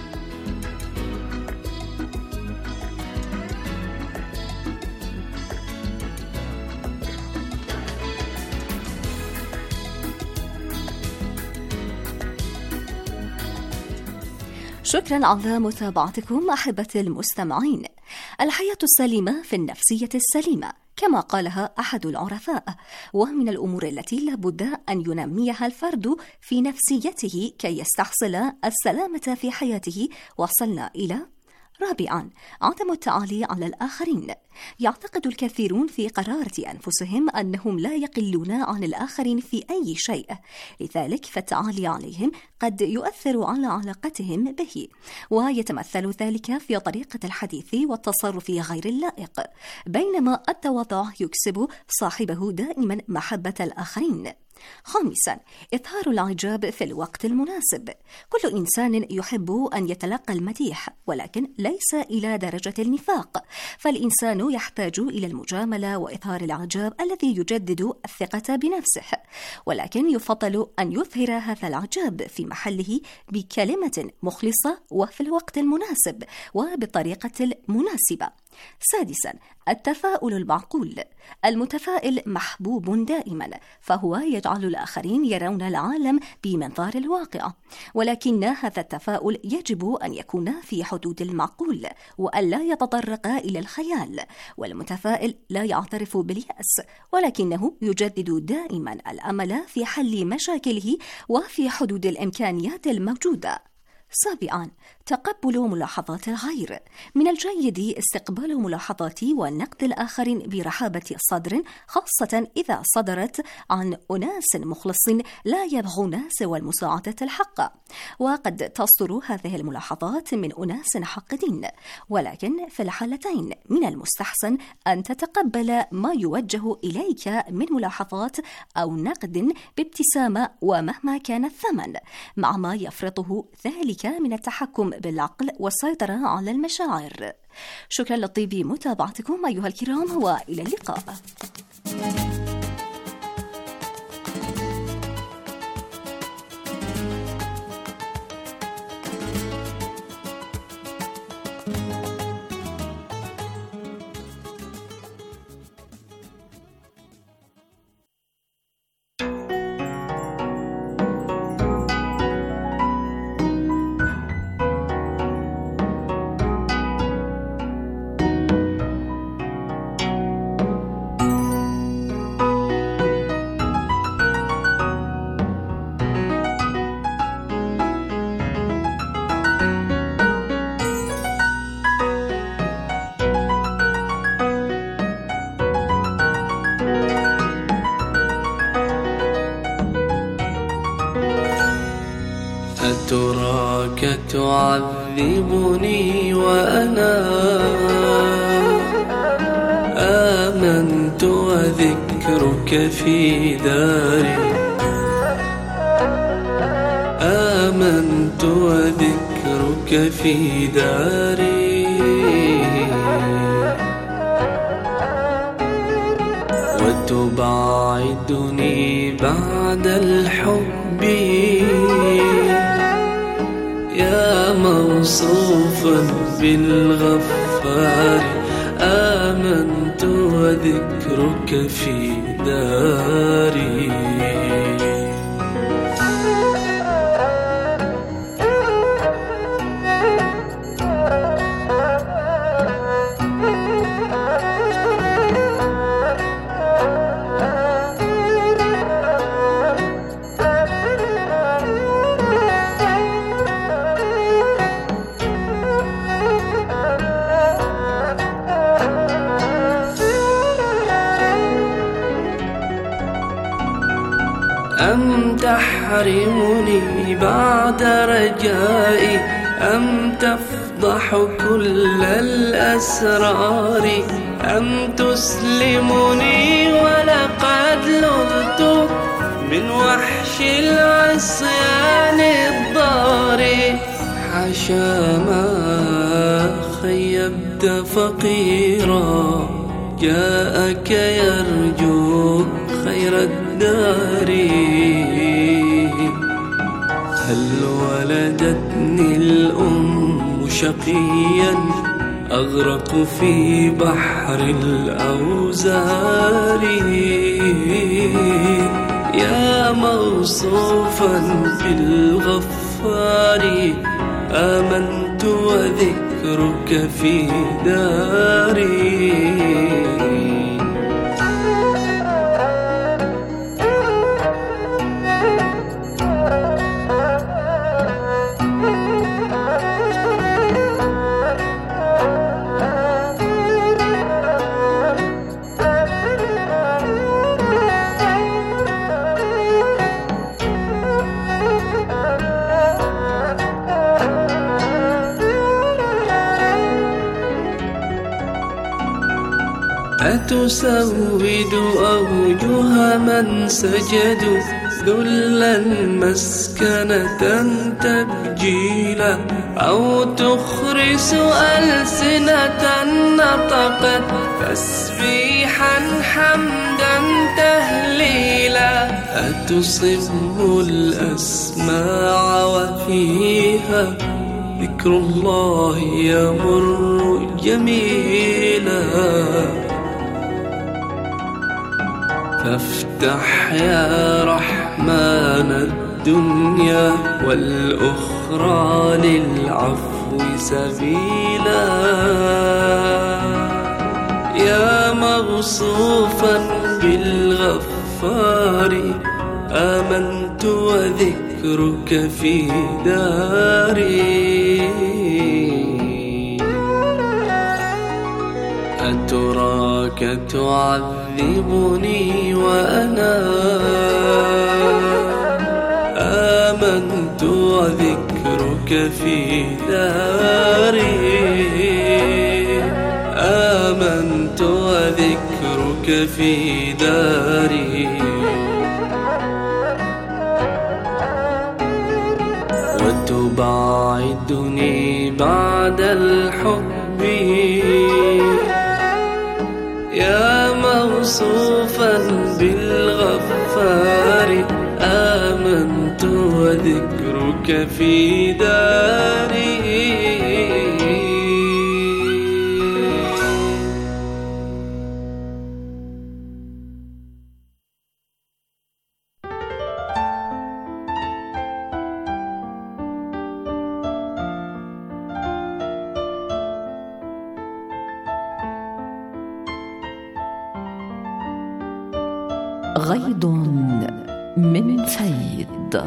شكرا على متابعتكم أحبتي المستمعين. الحياة السليمة في النفسية السليمة كما قالها أحد العرفاء، ومن الأمور التي لابد أن ينميها الفرد في نفسيته كي يستحصل السلامة في حياته. وصلنا إلى رابعاً، عدم التعالي على الآخرين. يعتقد الكثيرون في قرارة أنفسهم أنهم لا يقلون عن الآخرين في أي شيء، لذلك فالتعالي عليهم قد يؤثر على علاقتهم به، ويتمثل ذلك في طريقة الحديث والتصرف غير اللائق، بينما التواضع يكسب صاحبه دائما محبة الآخرين. خامساً، إظهار الإعجاب في الوقت المناسب. كل إنسان يحب أن يتلقى المديح، ولكن ليس إلى درجة النفاق، فالإنسان يحتاج إلى المجاملة وإظهار الإعجاب الذي يجدد الثقة بنفسه، ولكن يفضل أن يظهر هذا الإعجاب في محله بكلمة مخلصة وفي الوقت المناسب وبطريقة المناسبة. سادساً، التفاؤل المعقول. المتفائل محبوب دائما، فهو يجعل الآخرين يرون العالم بمنظار الواقع، ولكن هذا التفاؤل يجب أن يكون في حدود المعقول وألا يتطرق إلى الخيال. والمتفائل لا يعترف باليأس، ولكنه يجدد دائما الأمل في حل مشاكله وفي حدود الإمكانيات الموجودة. سابعاً، تقبل ملاحظات الغير. من الجيد استقبال ملاحظات والنقد الآخرين برحابة صدر، خاصة إذا صدرت عن أناس مخلصين لا يبغون سوى المساعدة الحقة، وقد تصدر هذه الملاحظات من أناس حاقدين، ولكن في الحالتين من المستحسن أن تتقبل ما يوجه إليك من ملاحظات أو نقد بابتسامة ومهما كان الثمن، مع ما يفرضه ذلك من التحكم بالعقل والسيطرة على المشاعر. شكرا لطيب متابعتكم أيها الكرام، وإلى اللقاء. أتراك تعذبني وأنا آمنت وذكرك في داري، آمنت وذكرك في داري، وتبعدني بعد الحب يا موصوفا بالغفار، آمنت وذكرك في داري. أم تحرمني بعد رجائي، أم تفضح كل الأسرار، أم تسلمني ولقد لذت من وحش العصيان الضار، حاشا ما خيبت فقيرا جاءك يرجو خير الدار، هل ولدتني الأم شقيا أغرق في بحر الأوزار، يا موصوفا بالغفار، آمنت وذكرك في داري. أتسود أوجه من سجدوا ذلا مسكنة تبجيلا، أو تخرس ألسنة نطقت تسبيحا حمدا تهليلا، أتصم الأسماع وفيها ذكر الله يمر جميلا، فافتح يا رحمن الدنيا والأخرى للعفو سبيلا، يا موصوفا بالغفار، آمنت وذكرك في داري. أتراك تعذبني وأنا آمنت وذكرك في داري، آمنت وذكرك في داري، وتبعدني بعد الحب يا موصوفا بالغفار، آمنت وذكرك في داري. غيض من فيض.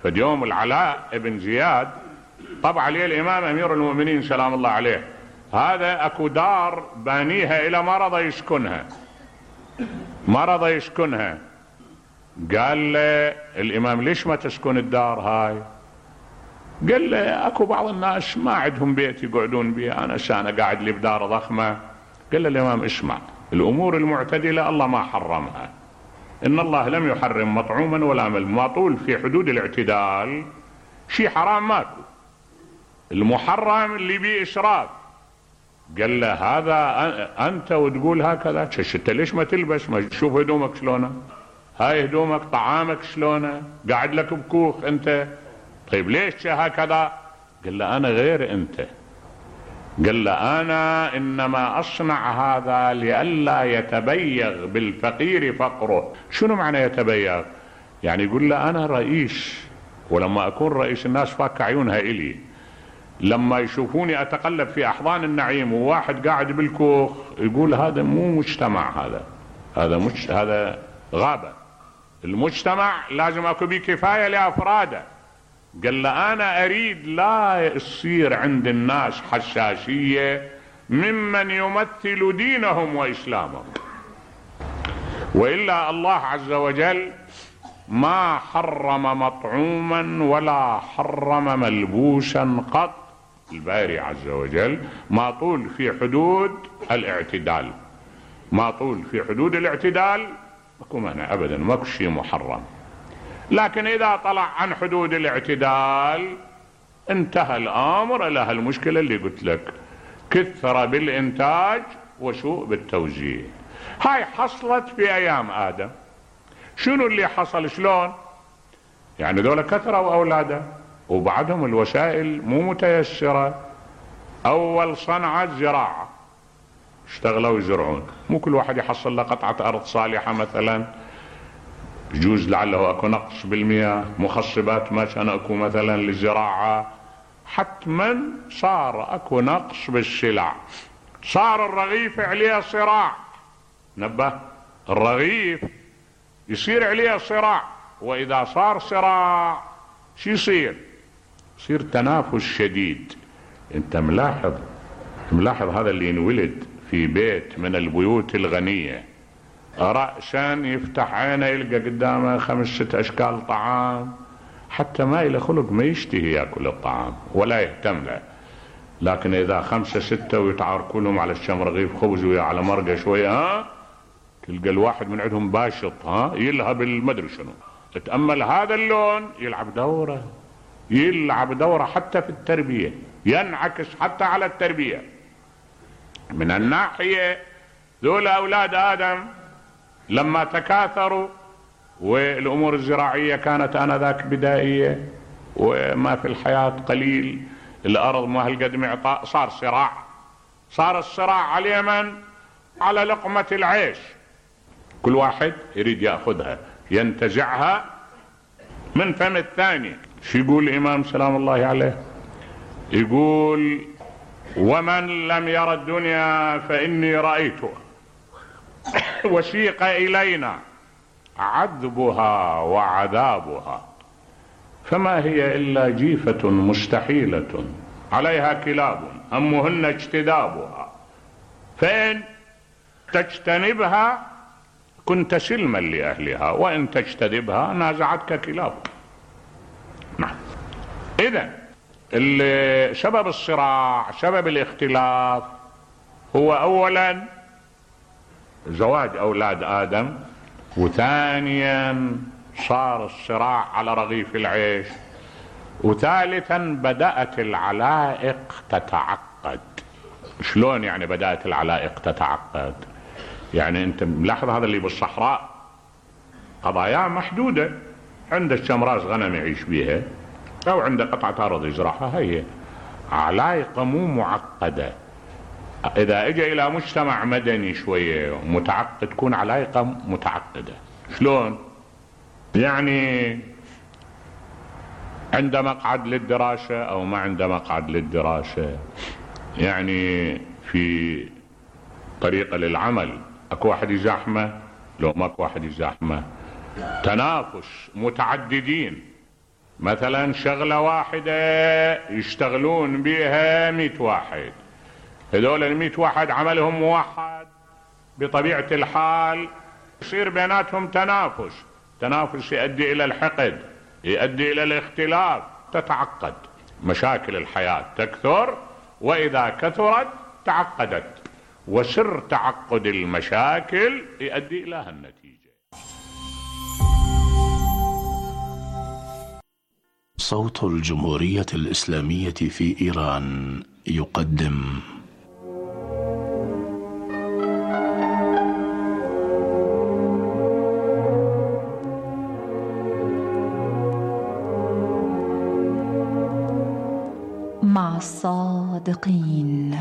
فاليوم العلاء ابن زياد طبع عليه الإمام أمير المؤمنين سلام الله عليه، هذا أكو دار بانيها إلى ما رضى يسكنها، ما رضى يسكنها. قال له الإمام ليش ما تسكن الدار هاي؟ قال له أكو بعض الناس ما عندهم بيت يقعدون به، أنا سانا قاعد لي بدار ضخمة. قال له الإمام اسمع، الأمور المعتدلة الله ما حرمها، إن الله لم يحرم مطعوما ولا مطول، في حدود الاعتدال شيء حرام ماكو، المحرم اللي بيه إسراف. قال له هذا أنت وتقول هكذا؟ انت ليش ما تلبس؟ ما تشوف هدومك شلونه، هاي هدومك، طعامك شلونه، قاعد لك بكوخ انت، طيب ليش هكذا؟ قال له أنا غير أنت. قال له أنا إنما أصنع هذا لئلا يتبيغ بالفقير فقره. شنو معنى يتبيغ؟ يعني يقول له أنا رئيس، ولما أكون رئيس الناس فاك عيونها إلي، لما يشوفوني أتقلب في أحضان النعيم وواحد قاعد بالكوخ يقول هذا مو مجتمع، هذا هذا مش هذا غابة، المجتمع لازم أكو بيه كفاية لأفراده. قال له أنا أريد لا يصير عند الناس حساسية ممن يمثل دينهم وإسلامهم، وإلا الله عز وجل ما حرم مطعوما ولا حرم ملبوسا قط. الباري عز وجل ما طول في حدود الاعتدال، ما طول في حدود الاعتدال ماكو مانع أبدا، ماكو شيء محرم. لكن إذا طلع عن حدود الاعتدال انتهى الأمر إلى هالمشكلة اللي قلت لك، كثر بالإنتاج وسوء بالتوزيع. هاي حصلت في أيام آدم. شنو اللي حصل؟ شلون؟ يعني ذولا كثروا أولاده وبعدهم الوسائل مو متيسرة. أول صنعة زراعة، اشتغلوا يزرعون، مو كل واحد يحصل له قطعة أرض صالحة مثلا، يجوز لعله اكو نقص بالمياه، مخصبات ما كان اكو مثلا للزراعة، حتما صار اكو نقص بالسلع، صار الرغيف عليه صراع. نبه، الرغيف يصير عليه صراع، واذا صار صراع شو يصير؟ يصير تنافس شديد. انت ملاحظ ملاحظ هذا اللي ينولد في بيت من البيوت الغنية رأسا يفتح عينه يلقى قدامه خمس ست أشكال طعام، حتى ما إلى خلق ما يشتهي يأكل الطعام ولا يهتم له. لكن إذا خمسة ستة ويتعاركونهم على الشم رغيف خبز ويا على مرقة شوية، ها تلقى الواحد من عندهم باشط، ها يلهب المدري شنو. تتأمل هذا اللون يلعب دورة، يلعب دورة حتى في التربية، ينعكس حتى على التربية. من الناحية ذول أولاد آدم لما تكاثروا والأمور الزراعية كانت آنذاك بدائية وما في الحياة قليل، الأرض ما هالقد معطاء، صار صراع، صار الصراع على من؟ على لقمة العيش، كل واحد يريد يأخذها ينتزعها من فم الثاني. شو يقول الإمام سلام الله عليه؟ يقول ومن لم يرى الدنيا فإني رأيتها وسيق إلينا عذبها وعذابها، فما هي إلا جيفة مستحيلة عليها كلاب همهن اجتذابها، فإن تجتنبها كنت سلما لأهلها وإن تجتذبها نازعتك كلاب. نعم. إذن سبب الصراع، سبب الاختلاف هو أولا زواج أولاد آدم، وثانيا صار الصراع على رغيف العيش، وثالثا بدأت العلائق تتعقد. شلون يعني بدأت العلائق تتعقد؟ يعني انت ملاحظ هذا اللي بالصحراء قضايا محدودة، عنده شمراس غنم يعيش بيها او عنده قطعة ارض يزرعها، هي علايقة مو معقدة. اذا اجى الى مجتمع مدني شوية متعقد تكون علايقة متعقدة. شلون؟ يعني عنده مقعد للدراسة او ما عنده مقعد للدراسة، يعني في طريقة للعمل اكو واحد يزاحمه لو ماكو واحد يزاحمه، تنافس متعددين، مثلا شغلة واحدة يشتغلون بها مئة واحد، هذول المئة واحد عملهم موحد، بطبيعة الحال يصير بيناتهم تنافس، تنافس يؤدي إلى الحقد، يؤدي إلى الاختلاف، تتعقد مشاكل الحياة، تكثر، وإذا كثرت تعقدت، وسر تعقد المشاكل يؤدي إلى النتيجة. صوت الجمهورية الإسلامية في إيران يقدم مع الصادقين.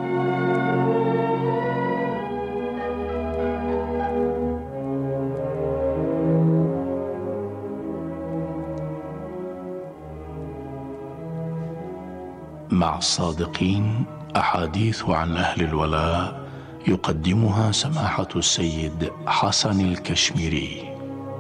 مع الصادقين أحاديث عن أهل الولاء يقدمها سماحة السيد حسن الكشميري.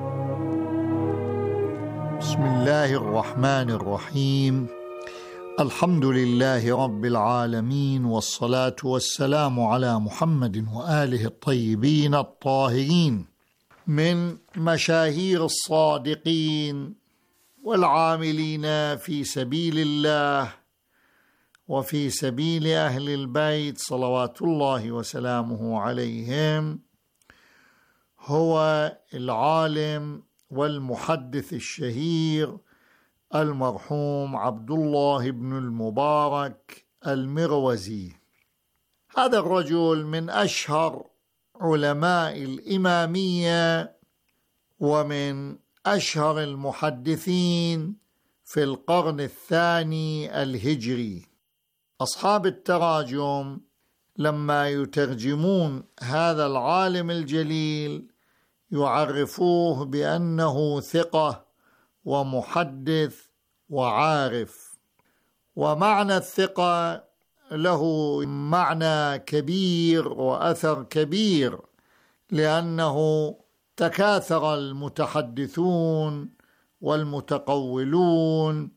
بسم الله الرحمن الرحيم. الحمد لله رب العالمين، والصلاة والسلام على محمد وآله الطيبين الطاهرين. من مشاهير الصادقين والعاملين في سبيل الله وفي سبيل أهل البيت صلوات الله وسلامه عليهم هو العالم والمحدث الشهير المرحوم عبد الله بن المبارك المروزي. هذا الرجل من أشهر علماء الإمامية ومن أشهر المحدثين في القرن الثاني الهجري. أصحاب التراجم لما يترجمون هذا العالم الجليل يعرفوه بأنه ثقة ومحدث وعارف، ومعنى الثقة له معنى كبير وأثر كبير، لأنه تكاثر المتحدثون والمتقولون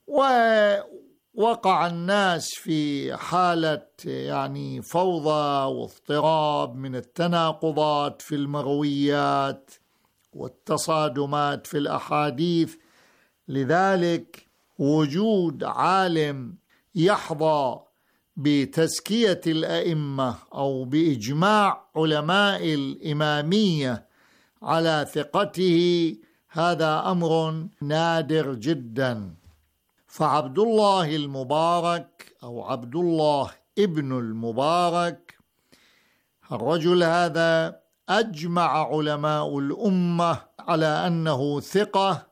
ووقع الناس في حالة يعني فوضى واضطراب من التناقضات في المرويات والتصادمات في الأحاديث. لذلك وجود عالم يحظى بتزكية الأئمة أو بإجماع علماء الإمامية على ثقته هذا أمر نادر جدا. فعبد الله المبارك أو عبد الله ابن المبارك، الرجل هذا أجمع علماء الأمة على أنه ثقة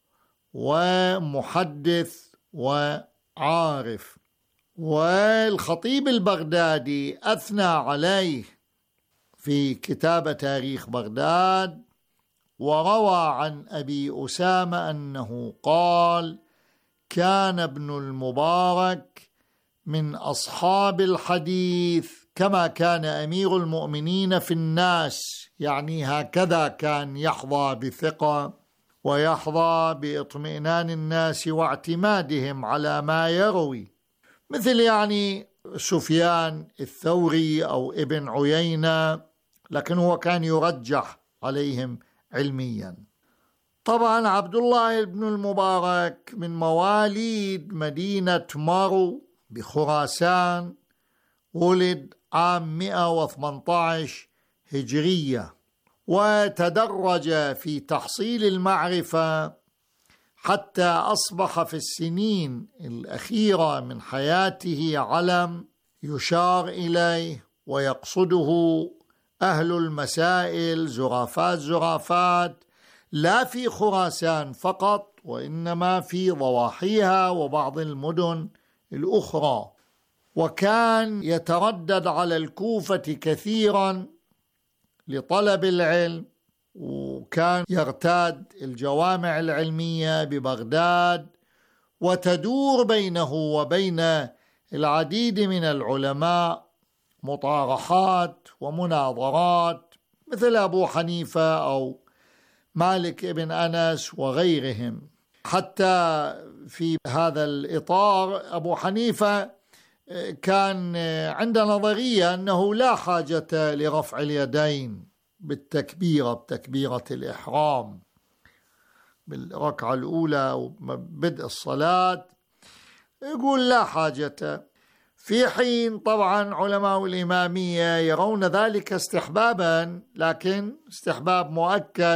ومحدث وعارف. والخطيب البغدادي أثنى عليه في كتاب تاريخ بغداد، وروى عن أبي أسامة أنه قال: كان ابن المبارك من أصحاب الحديث كما كان أمير المؤمنين في الناس، يعني هكذا كان يحظى بثقة ويحظى باطمئنان الناس واعتمادهم على ما يروي، مثل يعني سفيان الثوري أو ابن عيينة، لكن هو كان يرجح عليهم علميا. طبعا عبد الله بن المبارك من مواليد مدينة مارو بخراسان، ولد عام مئة وثمانية عشر هجرية، وتدرج في تحصيل المعرفة حتى أصبح في السنين الأخيرة من حياته علم يشار إليه ويقصده أهل المسائل زرافات زرافات، لا في خراسان فقط وإنما في ضواحيها وبعض المدن الأخرى. وكان يتردد على الكوفة كثيرا لطلب العلم، وكان يرتاد الجوامع العلمية ببغداد، وتدور بينه وبين العديد من العلماء مطارحات ومناظرات مثل أبو حنيفة أو مالك ابن أنس وغيرهم. حتى في هذا الإطار أبو حنيفة كان عنده نظرية أنه لا حاجة لرفع اليدين بالتكبيرة بتكبيرة الإحرام بالركعة الأولى وبدء الصلاة، يقول لا حاجة، في حين طبعا علماء الإمامية يرون ذلك استحبابا، لكن استحباب مؤكد